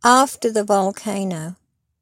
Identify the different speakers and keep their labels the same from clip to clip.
Speaker 1: After the Volcano.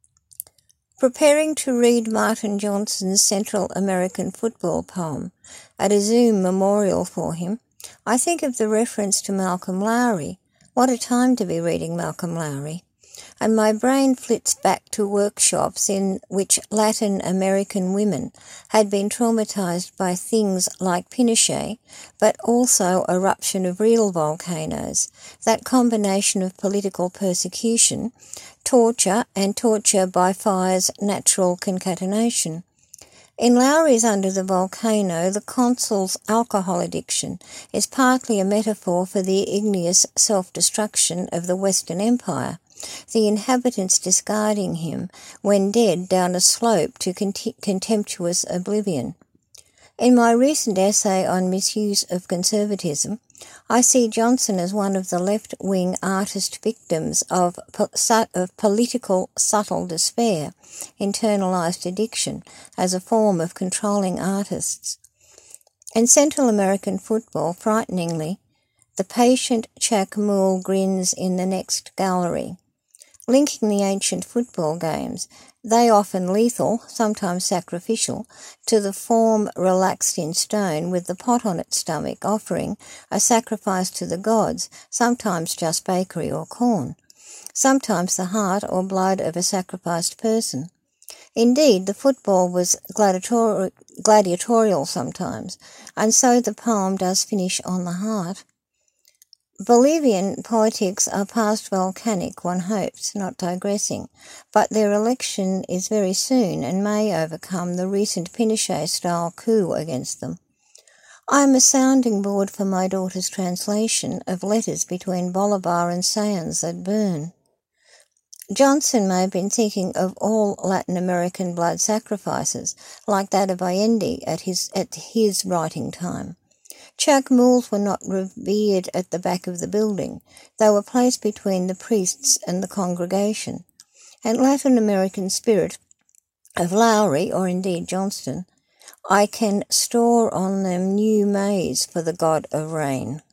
Speaker 1: Preparing to read Martin Johnson's Central American football poem at a Zoom memorial for him, I think of the reference to Malcolm Lowry. What a time to be reading Malcolm Lowry. And my brain flits back to workshops in which Latin American women had been traumatized by things like Pinochet, but also eruption of real volcanoes, that combination of political persecution, torture, and torture by fire's natural concatenation. In Lowry's Under the Volcano, the consul's alcohol addiction is partly a metaphor for the igneous self-destruction of the Western Empire, the inhabitants discarding him when dead down a slope to contemptuous oblivion. In my recent essay on misuse of conservatism, I see Johnson as one of the left-wing artist victims of political subtle despair, internalized addiction, as a form of controlling artists. In Central American football, frighteningly, the patient Chac Mool grins in the next gallery. Linking the ancient football games, they often lethal, sometimes sacrificial, to the form relaxed in stone with the pot on its stomach offering a sacrifice to the gods, sometimes just bakery or corn, sometimes the heart or blood of a sacrificed person. Indeed, the football was gladiatorial sometimes, and so the poem does finish on the heart. Bolivian politics are past volcanic, one hopes, not digressing, but their election is very soon and may overcome the recent Pinochet-style coup against them. I am a sounding board for my daughter's translation of letters between Bolivar and Sáenz that burn. Johnson may have been thinking of all Latin American blood sacrifices, like that of Allende at his writing time. Chac Mools were not revered at the back of the building. They were placed between the priests and the congregation. And Latin American spirit of Lowry, or indeed Johnston, I can store on them new maize for the god of rain.